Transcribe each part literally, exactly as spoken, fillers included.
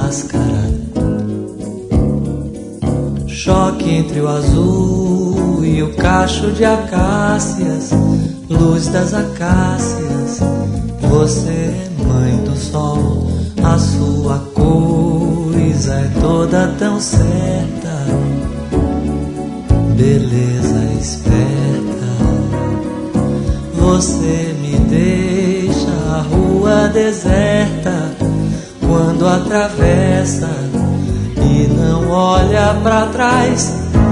máscara. Choque entre o azul e o cacho de acácias, luz das acácias. Você é mãe do sol, a sua coisa é toda tão certa, beleza esperta. Você me deixa a rua deserta quando atravessa e não olha pra trás.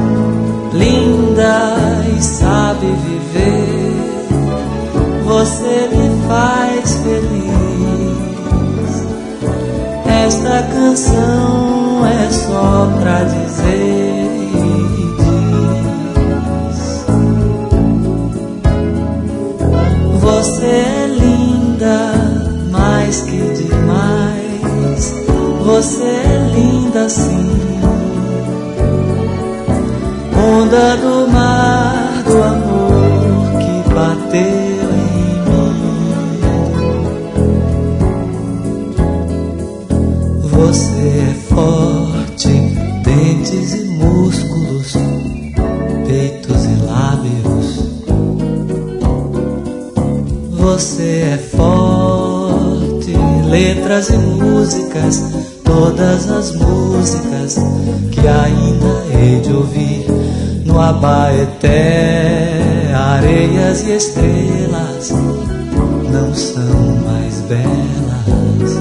Linda e sabe viver, você me faz feliz. Esta canção é só pra dizer e diz: você é linda, mais que demais. Você é linda sim, onda do mar do amor que bateu em mim. Você é forte, dentes e músculos, peitos e lábios. Você é forte, letras e músicas, todas as músicas que ainda hei de ouvir no Abaeté. Areias e estrelas não são mais belas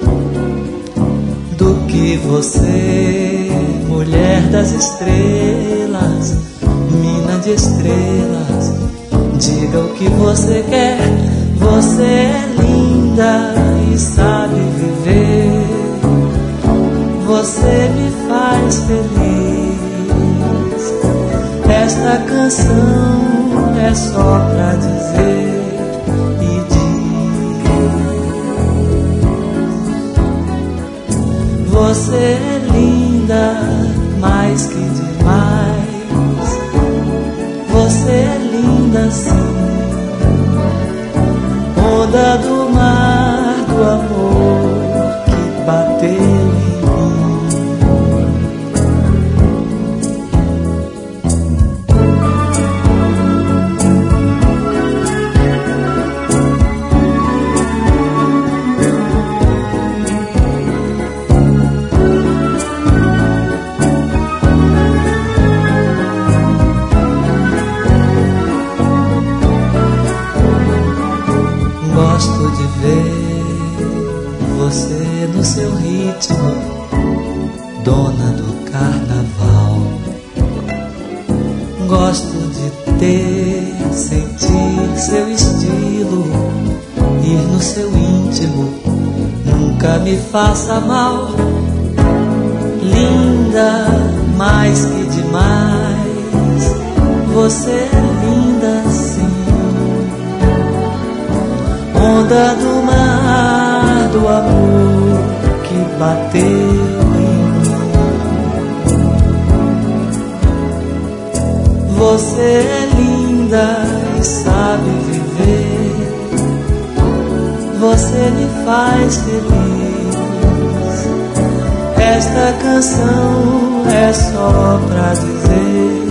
do que você, mulher das estrelas, mina de estrelas. Diga o que você quer, você é linda e sabe viver. Você me faz feliz. Esta canção é só pra dizer e diz: você é linda, mais que demais. Você é linda sim, onda do mar do amor que bateu em você no seu ritmo, dona do carnaval. Gosto de ter, sentir seu estilo, ir no seu íntimo, nunca me faça mal. Linda, mais que demais, você é linda sim, onda do mar do amor que bateu em mim. Você é linda e sabe viver, você me faz feliz. Esta canção é só pra dizer